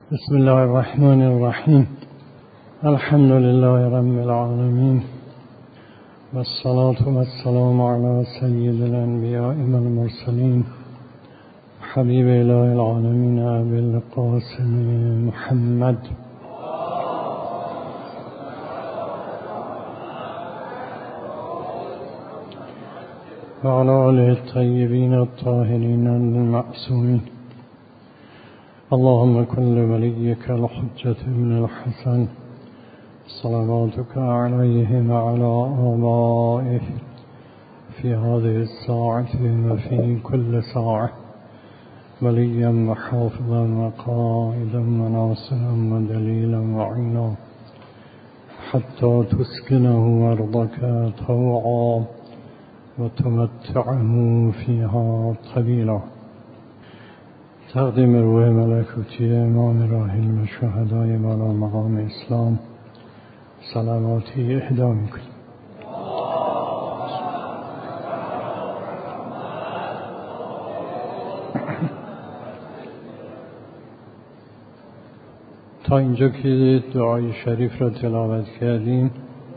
بسم الله الرحمن الرحیم. الحمد لله رب العالمین والصلاة والسلام علی سید الانبیاء والمرسلین حبیب اله العالمین ابی القاسم محمد و علی آله الطیبین الطاهرین المعصومین. اللهم كن لوليك الحجة ابن الحسن صلواتك عليه وعلى آبائه في هذه الساعة وفي كل ساعة وليا وحافظا وقائدا وناصرا ودليلا وعينا حتى تسكنه أرضك طوعا وتمتعه فيها طويلا. تقدیم روح ملکوتی امام راحل و شهدای بالا مقام اسلام صلواتی اهدا میکنیم. تا اینجا که دعای شریف را تلاوت کردیم،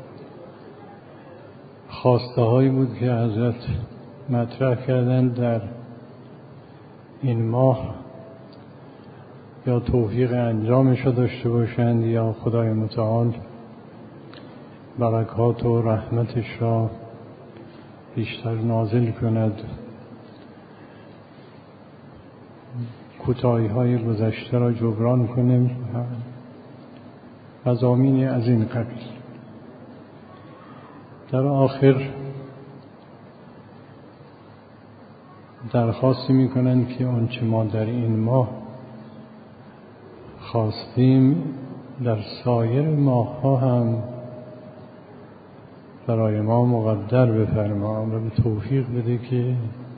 خواسته هایی بود که حضرت مطرح کردند در این ماه یا توفیق انجامش را داشته باشند یا خدای متعال برکات و رحمتش را بیشتر نازل کند، کوتاهی های گذشته را جبران کنیم، مضامینی از این قبیل. در آخر درخواستی میکنند که آنچه ما در این ماه خواستیم در سایر ماه ها هم برای ما مقدر بفرما و به توفیق بده که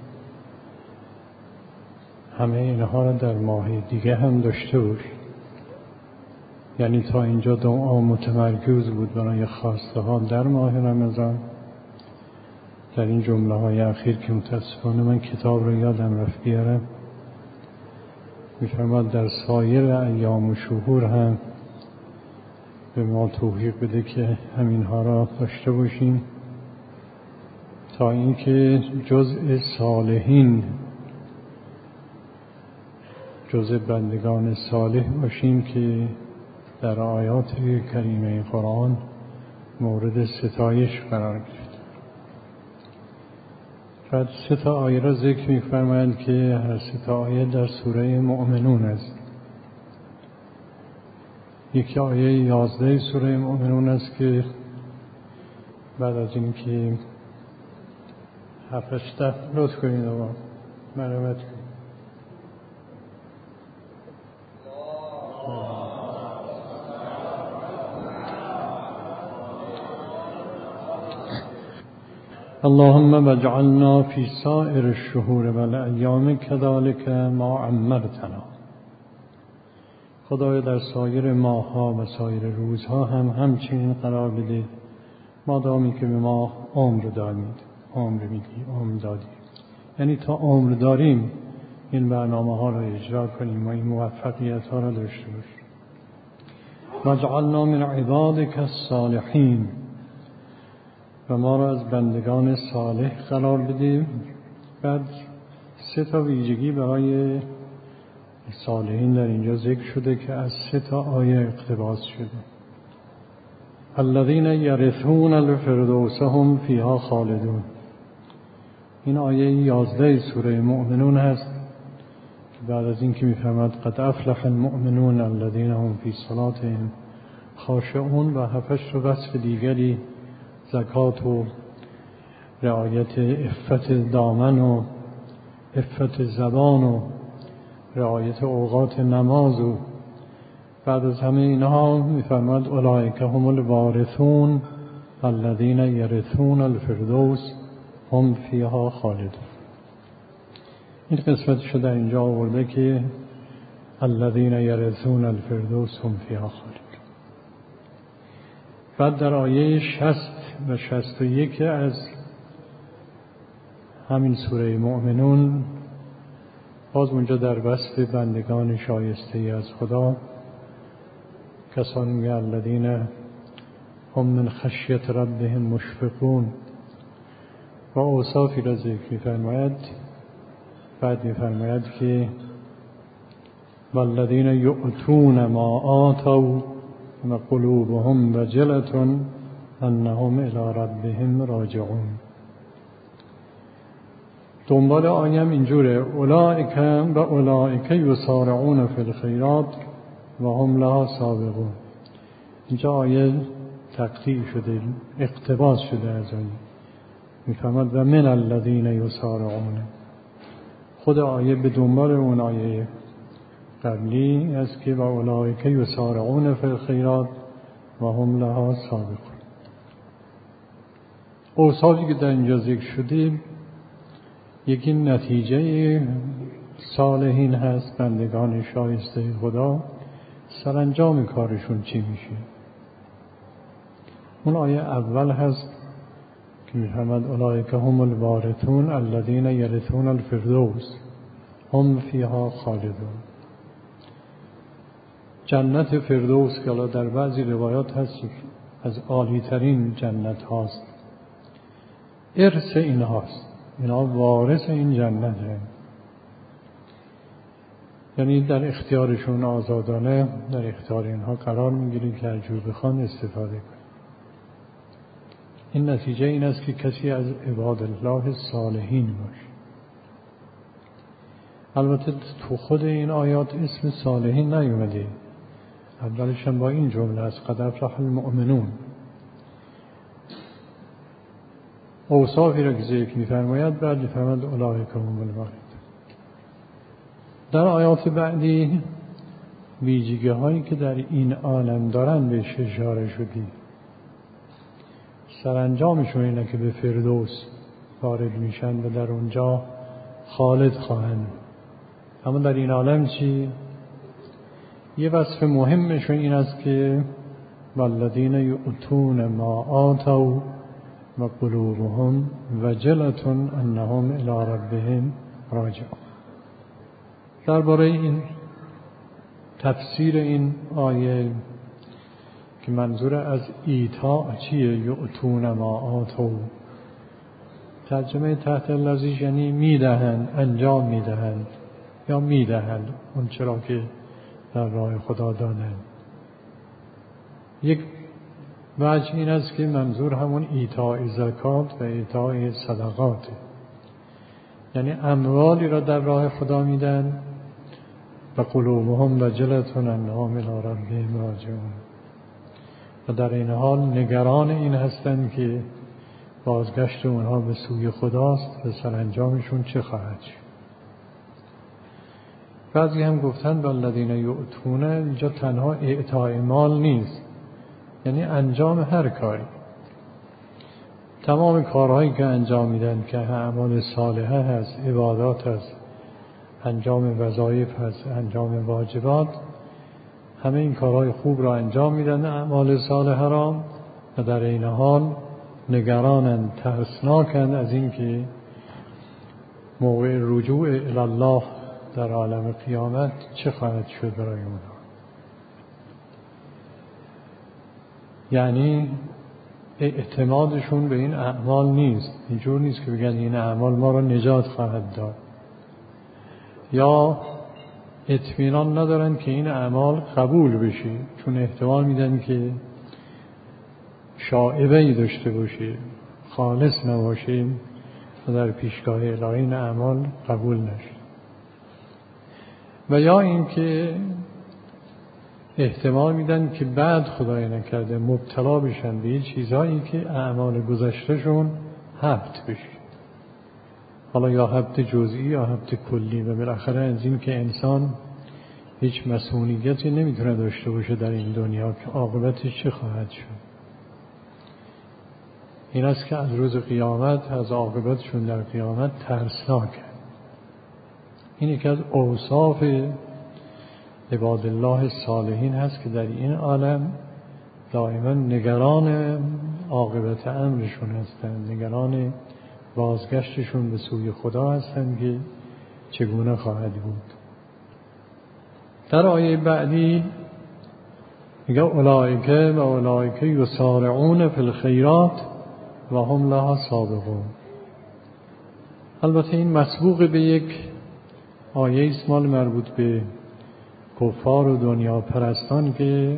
همه اینها را در ماه دیگه هم داشته باشیم. یعنی تا اینجا دعا متمرکز بود برای خواسته ها در ماه رمضان. در این جمله های اخیر که متاسفانه من کتاب رو یادم رفت بیارم، میفرماد در سایر ایام و شهور هم به ما توفیق بده که همینها را داشته باشیم تا اینکه جزء صالحین، جزء بندگان صالح باشیم که در آیات کریمه قرآن مورد ستایش قرار گرفت. بعد 3 آیه را ذکر می‌فرمایند که هر 3 آیه در سوره مؤمنون است. یکی آیه 11 سوره مؤمنون است که بعد از این که 7-8 لطف کنید و مرحمت کنید. اللهم واجعلنا في سائر الشهور والایام كذلك ما عمرتنا. خدایا در سایر ماه‌ها و سایر روزها هم همچنین قرار بده، مادامی که به ما عمر دادی. یعنی تا عمر داریم این برنامه‌ها را اجرا کنیم و این موفقیت‌ها را داشته باشیم. واجعلنا من عبادك الصالحین، و ما را از بندگان صالح قرار بدیم. بعد 3 ویژگی برای صالحین در اینجا ذکر شده که از 3 آیه اقتباس شده. الذين يرثون الفردوس هم فيها خالدون. این آیه 11 سوره مؤمنون هست که بعد از این که میفرماد قد افلح المؤمنون الذين هم في صلاتهم خاشعون و 7 وصف دیگری، زکات و رعایت عفت دامن و عفت زبان و رعایت اوقات نماز، و بعد از همه اینها میفرماد اولئک هم الوارثون الذین یرثون الفردوس هم فیها خالدون. این قسمتشو در اینجا آورده که الذین یرثون الفردوس هم فیها خالدون. بعد در آیه 60 و 61 از همین سوره مؤمنون باز اونجا در وصف بندگان شایسته از خدا کسانی میگه الذین هم من خشیت ربهم مشفقون و اوصافی را ذکر می‌فرماید. بعد می‌فرماید که والذین یؤتون ما آتوا و قلوبهم وجلة انهم الی ربهم راجعون. دنبال آیم اینجوره اولئک و اولئک یسارعون فی الخیرات و هم لها سابقون. اینجا آیه تقطیع شده، اقتباس شده از آیه. میفهمد و من الذین یسارعون. خود آیه به دنبال اون آیه قبلی است که و اولئک یسارعون فی الخیرات و هم لها سابقون. اوصافی که در اینجا ذکر شده یکی نتیجه صالحین هست، بندگان شایسته خدا، سرانجام کارشون چی میشه. اون آیه اول هست که می‌فرماید اولئک هم الوارثون الذین یرثون الفردوس هم فیها خالدون. جنت فردوس که الان در بعضی روایات هست از عالی ترین جنت هاست، ارث این هاست، اینا وارث این جنت هست. یعنی در اختیارشون آزادانه در اختیار اینها قرار میگیره که هر جور بخوان استفاده کنه. این نتیجه این است که کسی از عباد الله صالحین باشه. البته تو خود این آیات اسم صالحین نیومده، اولش هم با این جمله است قد افلح المؤمنون. اوصافی را که ذکر می‌فرماید بعد می‌فرماید اولئک هم الوارثون. در آیات بعدی ویژگی‌هایی که در این عالم دارن بهش اشاره شدی. سرانجامشون اینه که به فردوس وارد میشن و در اونجا خالد خواهند. اما در این عالم چی؟ یه وصف مهمشون این است که والذین یؤتون ما آتوا و قلوبهم وجلة انهم الی ربهم راجعون. درباره این تفسیر این آیه که منظور از ایتاء چیه؟ یؤتون ما آتوا، ترجمه تحت لفظی یعنی میدهند، انجام میدهند یا میدهند اون چرا که در راه خدا دادند. یک وجه این است که منظور همون ایتاء زکات و ایتاء صدقات، یعنی اموالی را در راه خدا میدن و قلوبهم وجلة انهم الی ربهم راجعون، و در این حال نگران این هستند که بازگشت اونها به سوی خداست و سرانجامشون چه خواهد شد. بعضی هم گفتن والذین یؤتون اینجا تنها اعطاء مال نیست، یعنی انجام هر کاری. تمام کارهایی که انجام میدن که اعمال صالحه هست، عبادات هست، انجام وظایف هست، انجام واجبات، همه این کارهای خوب را انجام میدن، اعمال صالحه را، و در این حال نگرانند، ترسناکند از این که موقع رجوع الی الله در عالم قیامت چه خواهد شد برای اونها. یعنی اعتمادشون به این اعمال نیست، اینجور نیست که بگن این اعمال ما را نجات خواهد داد، یا اطمینان ندارن که این اعمال قبول بشه، چون احتمال میدن که شائبه‌ای داشته باشه، خالص نباشه و در پیشگاه الهی این اعمال قبول نشه. و یا اینکه احتمال میدن که بعد خدای نکرده مبتلا بشن به چیزهایی که اعمال گذشتهشون حبط بشه، حالا یا حبط جزئی یا حبط کلی، و بالاخره از این که انسان هیچ مسئولیتی نمیتونه داشته باشه در این دنیا که عاقبتش چه خواهد شد. این است که از روز قیامت، از عاقبتشون در قیامت ترسناکه. این یکی از اوصاف عباد الله صالحین هست که در این عالم دائما نگران عاقبت امرشون هستند، نگران بازگشتشون به سوی خدا هستند که چگونه خواهد بود. در آیه بعدی میگه اولئک و اولئک یسارعون فی الخیرات و هم لها سابقون. البته این مسبوق به یک آیه است مال مربوط به کفار و دنیا پرستان که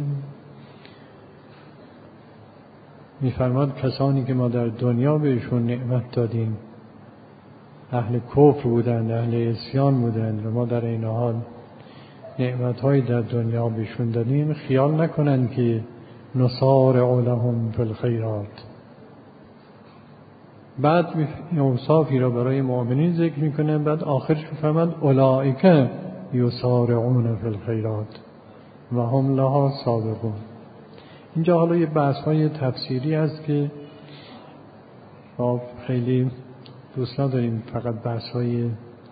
می‌فرماد کسانی که ما در دنیا بهشون نعمت دادیم اهل کفر بودند، اهل عصیان بودند و ما در این حال نعمت‌های در دنیا بهشون دادیم، خیال نکنند که نسارع لهم فی الخیرات. بعد اوصافی را برای مؤمنین ذکر میکنه، بعد آخرش میفرماد اولئک یسارعون فی الخیرات و هم لها سابقون. اینجا حالا یه بحث‌های تفسیری هست که ما خیلی دوست نداریم فقط بحث‌های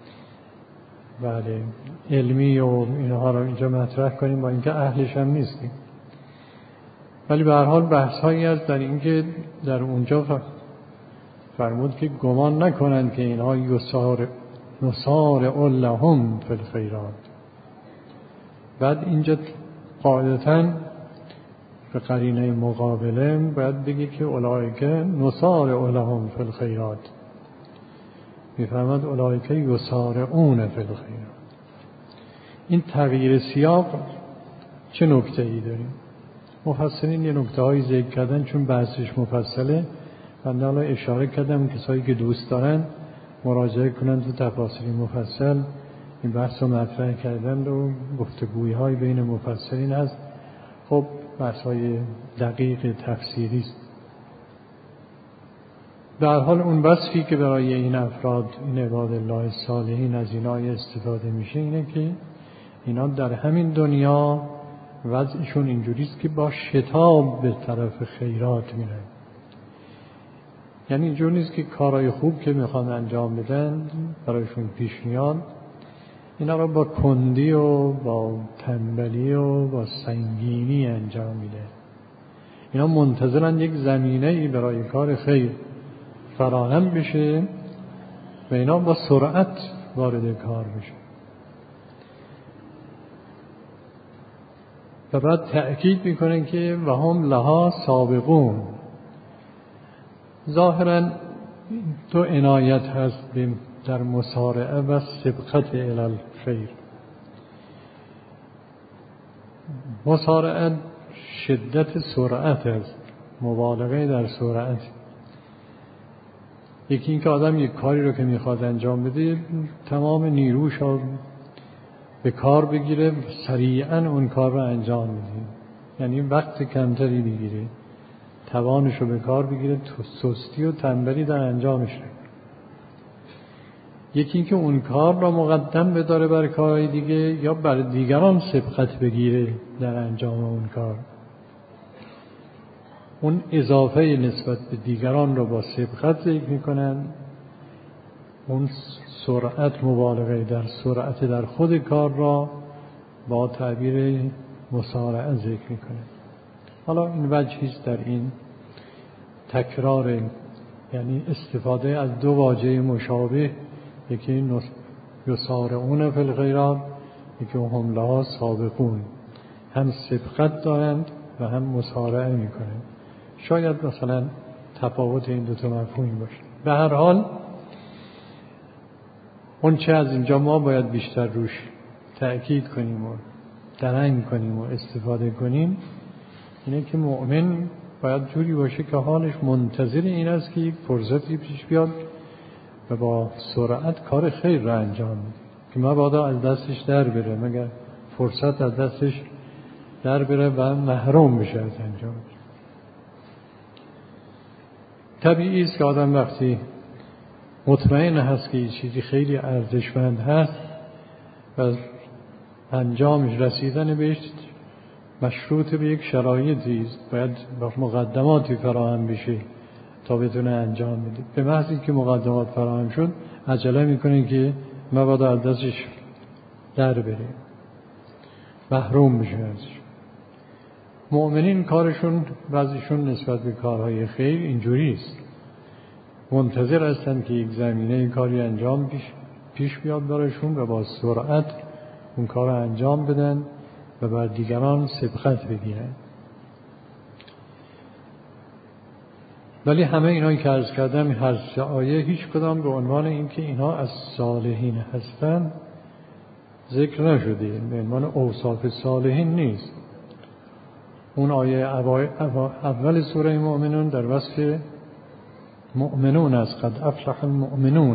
علمی و اینها رو اینجا مطرح کنیم، با اینکه اهلش هم نیستیم، ولی به هر حال بحث‌هایی هست در اینکه در اونجا فرمود که گمان نکنند که اینها نسارع لهم فی الخیرات. بعد اینجا قاعدتاً به قرینه مقابله باید بگی که اولئک نسارع لهم فی الخیرات، میفرماد اولئک یسارعون فی الخیرات. این تغییر سیاق چه نکته‌ای داریم؟ مفسرین یه نکته‌هایی ذکر کردن، چون بحثش مفصله بنده حالا اشاره کردم کسایی که دوست دارن مراجعه کنن تو تفاسیر مفصل این بحث رو مطرح کردن و گفتگوی‌های بین مفسرین هست. خب بحث‌های دقیق تفسیری است. در حال اون وصفی که برای این افراد، این عباد الله صالحین از اینا استفاده میشه اینه که اینا در همین دنیا وضعشون اینجوریست که با شتاب به طرف خیرات میرن. یعنی اینجور نیست که کارهای خوب که میخوان انجام بدن برایشون پیش میاد اینا رو با کندی و با تنبلی و با سنگینی انجام میده. اینا منتظرن یک زمینه‌ای برای کار خیر فراهم بشه و اینا با سرعت وارد کار بشه. و بعد تأکید میکنن که و هم لها سابقون. ظاهراً تو عنایت هست در مسارعه و سبقت الی الخیر. مسارعه شدت سرعت است، مبالغه در سرعت. یکی این که آدم یک کاری رو که میخواد انجام بده تمام نیروش رو به کار بگیره، سریعاً اون کار رو انجام بده، یعنی وقت کمتری بگیره، توانش رو به کار بگیره، سستی و تنبلی در انجامش. یکی این که اون کار را مقدم بداره بر کارهای دیگه یا بر دیگران سبقت بگیره در انجام اون کار. اون اضافه نسبت به دیگران رو با سبقت ذکر میکنن، اون سرعت، مبالغه در سرعت در خود کار را با تعبیر مسارعه ذکر میکنن. حالا این وجهیست در این تکرار، یعنی استفاده از دو واژه مشابه، یکی یسارعون فی الخیرات، یکی هم لها سابقون، هم سبقت دارند و هم مسارعه میکنند. شاید مثلا تفاوت این دو تا مفهومی باشه. به هر حال اون چه از اینجا ما باید بیشتر روش تأکید کنیم و درنگ کنیم و استفاده کنیم اینه که مؤمن باید جوری باشه که حالش منتظر این است که یک فرصتی پیش بیاد و با سرعت کار خیر را انجام بده که مبادا از دستش در بره، مگر فرصت از دستش در بره و محروم بشه از انجام. طبیعی است که آدم وقتی مطمئن هست که چیزی خیلی ارزشمند هست و انجامش، رسیدن بهش مشروط به یک شرایطی است، باید با مقدماتی فراهم بشه تا بتونه انجام بده. به محض اینکه مقدمات فراهم شد عجله میکنه که مبادا از دستش در بره، محروم بشه ازش. مؤمنین کارشون، بعضیشون نسبت به کارهای خیر اینجوری است، منتظر هستن که یک زمینه کاری انجام پیش بیاد براشون و با سرعت اون کار رو انجام بدن و بر دیگران سبقت بگیرن. ولی همه اینایی که عرض کردم هر سه آیه هیچ کدام به عنوان اینکه اینها از صالحین هستند ذکر نشده، به عنوان اوصاف صالحین نیست. اون آیه اول سوره مؤمنون در وصف مؤمنون است، قد افلح المؤمنون.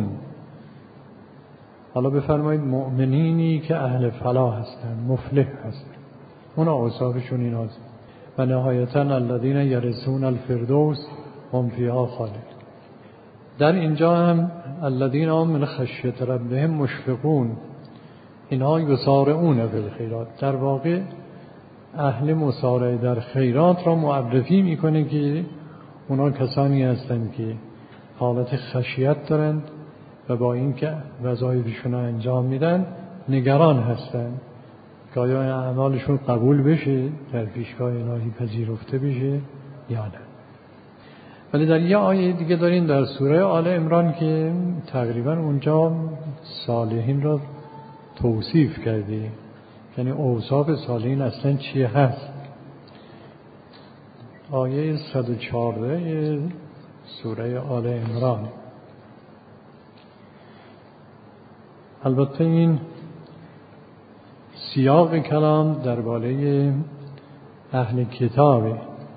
حالا بفرمایید مؤمنینی که اهل فلاح هستند، مفلح هستند، اون اوصافشون ایناست. و نهایتاً الذین یرثون الفردوس هم فیها خالدون. در اینجا هم الذین هم من خشیت ربهم مشفقون، اینها یسارعون فی الخیرات. در واقع اهل مسارعه در خیرات را معرفی میکنه که اونا کسانی هستند که حالت خشیت دارند و با اینکه وظایفشون را انجام میدن نگران هستند که آیا اعمالشون قبول بشه، در پیشگاه الهی پذیرفته بشه یا نه. ولی در یه آیه دیگه دارین در سوره آل عمران که تقریبا اونجا صالحین را توصیف کرده، یعنی اوصاف صالحین اصلا چیه هست. آیه 114 سوره آل عمران. البته این سیاق کلام درباره اهل کتابه.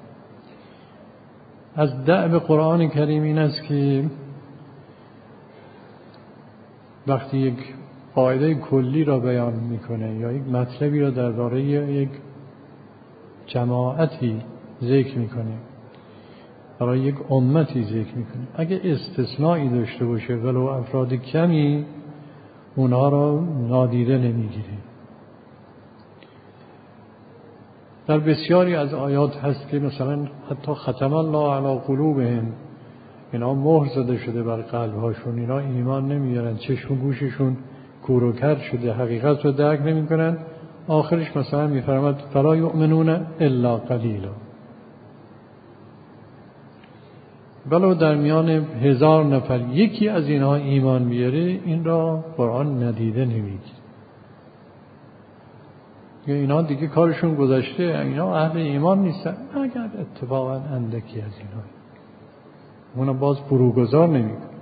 از دأب قرآن کریم این است که وقتی یک قاعده کلی را بیان میکنه یا یک مطلبی را درباره یک جماعتی ذکر میکنه، برای یک امتی ذکر میکنه، اگه استثنایی داشته باشه ولو افراد کمی، اونها را نادیده نمیگیره. در بسیاری از آیات هست که مثلا حتی ختم الله علی قلوبهم، اینا مهر زده شده بر قلبهاشون، اینا ایمان نمیارن، چشم و گوششون کور و کر شده، حقیقت رو درک نمیکنن. آخرش مثلا میفرماد فلا یؤمنون الا قلیلا. ولو در میان 1000 نفر یکی از اینها ایمان بیاره، این را قرآن ندیده نمیگیره. یا اینا دیگه کارشون گذشته، اینا اهل ایمان نیستن، اگر اتفاقا اندکی از اینا، اونا باز فروگذار نمیکنه.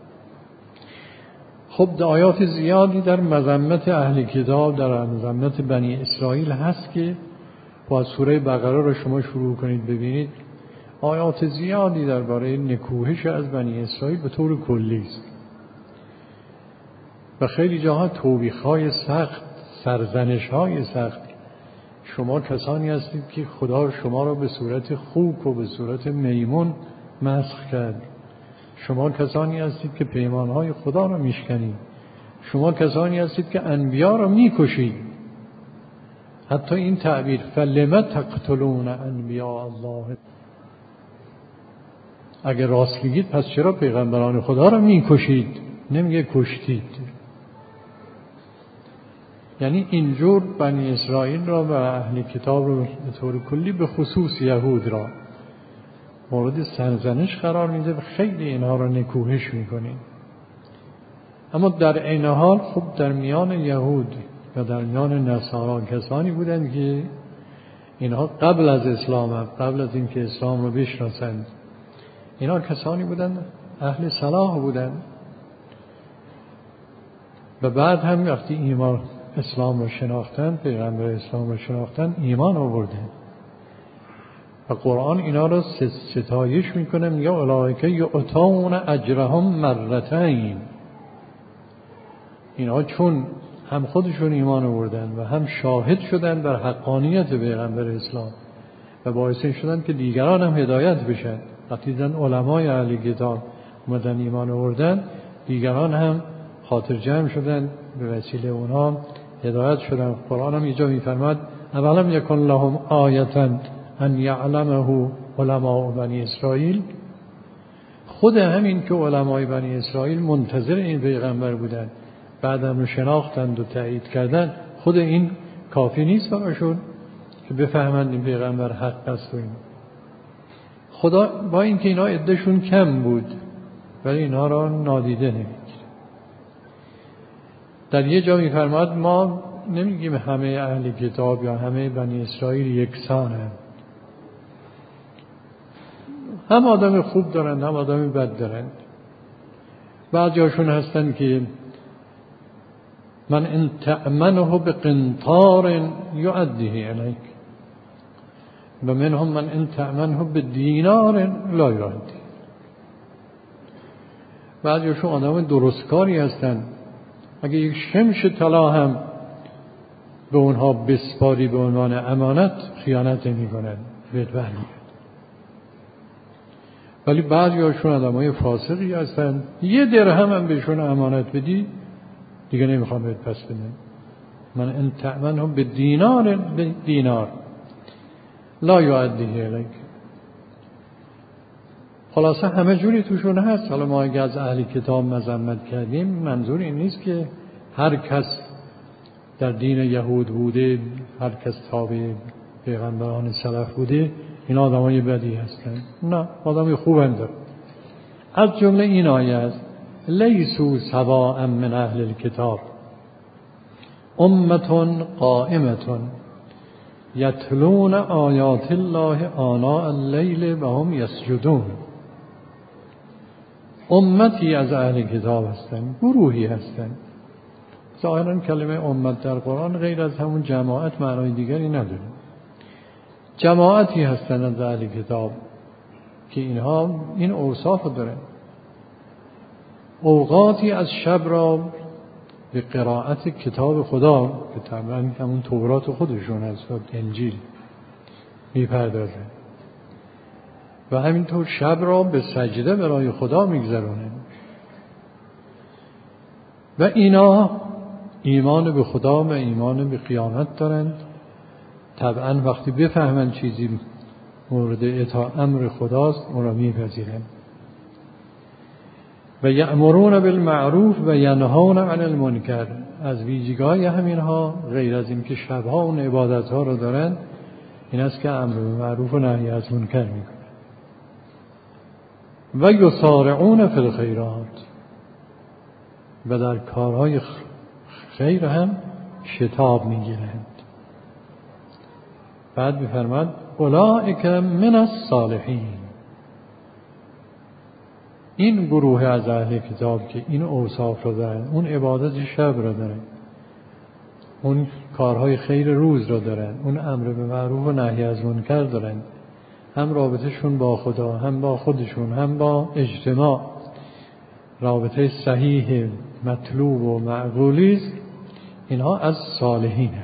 خب آیات زیادی در مذمت اهل کتاب، در مذمت بنی اسرائیل هست که با سوره بقره رو شما شروع کنید ببینید، آیات زیادی درباره نکوهش از بنی اسرائیل به طور کلی است و خیلی جاها توبیخ‌های سخت، سرزنش‌های سخت. شما کسانی هستید که خدا شما را به صورت خوک و به صورت میمون مسخ کرد. شما کسانی هستید که پیمانهای خدا را میشکنید. شما کسانی هستید که انبیا را میکشید. حتی این تعبیر فلم تقتلون انبیاء الله، اگر راست میگید پس چرا پیغمبران خدا را میکشید؟ نمیگه کشتید. یعنی اینجور بنی اسرائیل را و اهل کتاب را به طور کلی، به خصوص یهود را مورد سرزنش قرار میده و خیلی اینها را نکوهش میکنه. اما در عین حال خب در میان یهود و در میان نصارا کسانی بودند که اینها قبل از اسلام، قبل از اینکه اسلام را بشناسند، اینها کسانی بودند اهل صلاح بودند و بعد هم وقتی ایمان اسلام را شناختند، پیغمبر اسلام را شناختند، ایمان آوردند و قرآن اینا را ستایش میکنه، میگه اولئک یؤتون اجرهم مرتین. اینا چون هم خودشون ایمان آوردن و هم شاهد شدن بر حقانیت پیغمبر اسلام و باعث شدن که دیگران هم هدایت بشن. وقتی دیدن علمای اهل کتاب اومدن ایمان آوردن، دیگران هم خاطر جمع شدن، به وسیله اونها هدایت شدن. قرآن هم اینجا میفرماد اولم یکن لهم آیة ان یعلمه علماء بنی اسرائیل. خود همین که علمای بنی اسرائیل منتظر این پیغمبر بودن، بعدم رو شناختند و تایید کردن، خود این کافی نیست براشون که بفهمند این پیغمبر حق است و این. خدا با اینکه اینا عدهشون کم بود ولی اینا را نادیده نمیگیره. در یه جا میفرماد ما نمیگیم همه اهل کتاب یا همه بنی اسرائیل یکسانند. هم آدم خوب دارند هم آدم بد دارند. بعضیاشون هستن که من ان تأمنه بقنطار یؤدیه الیک و منهم من ان تأمنه بدینار لا یؤدی. بعضیاشون آدم درستکاری هستن، اگه یک شمش طلا هم به اونها بسپاری به عنوان امانت خیانت نمی‌کنن، بهت برمیگرده. ولی بعضیاشون آدمای فاسقی هستن، یه درهم هم بهشون امانت بدی دیگه نمیخوام بهت پس بدن. من ان تأمنهم بدینار لا یؤدیه الیک. خلاصه همه جوری توشون هست. حالا ما اگه از اهل کتاب مذمت کردیم منظور این نیست که هر کس در دین یهود بوده، هر کس تابع پیغمبران سلف بوده این آدمای بدی هستن. نه، آدمای خوب هم داره. از جمله این آیه است لیسوا سواء من اهل الکتاب امة قائمة یتلون آیات الله آناء اللیل و هم یسجدون. امتی از اهل کتاب هستند، گروهی هستند. ظاهرا کلمه امت در قرآن غیر از همون جماعت معنای دیگری نداره. جماعتی هستند از اهل کتاب که اینها این اوصاف دارن. اوقاتی از شب را به قرائت کتاب خدا که طبعا همون تورات خودشون هست و انجیل میپردازن و همینطور شب را به سجده برای خدا میگذرونن و اینا ایمان به خدا و ایمان به قیامت دارند. طبعا وقتی بفهمن چیزی مورد اطاعت امر خداست اون را میپذیرن و یأمرون بالمعروف و ینهون عن المنکر. از ویژگی‌های همینها غیر از این که شبها اون عبادت‌ها رو دارن این است که امر بالمعروف و نهی از منکر میکنن و یسارعون فی الخیرات و در کارهای خیر هم شتاب میگیرند. بعد می‌فرماد اولئک من الصالحین. این گروه از اهل کتاب که این اوصاف رو دارن، اون عبادت شب رو دارن، اون کارهای خیر روز رو دارن، اون امر به معروف و نهی از منکر دارن، هم رابطهشون با خدا، هم با خودشون، هم با اجتماع رابطه صحیح مطلوب و معقولی است، اینها از صالحین هستند.